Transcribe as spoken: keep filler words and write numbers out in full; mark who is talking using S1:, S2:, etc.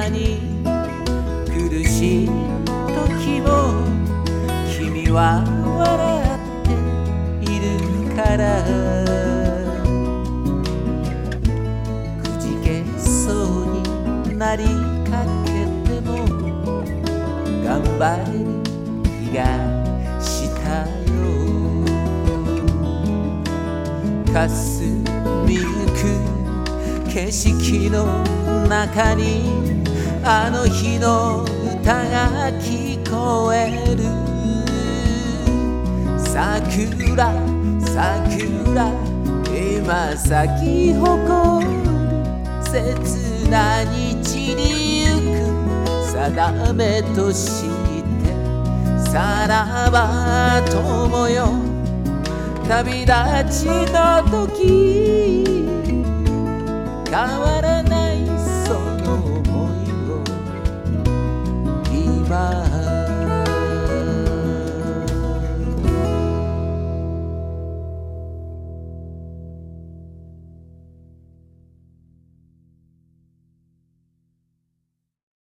S1: なに苦しい時も君は笑っているからくじけそうになりかけても頑張れる気がしたよかすみゆく景色の中にあの日の歌が聞こえる桜桜今咲き誇る切な日に行く定めとしてさらば友よ旅立ちの時変わらない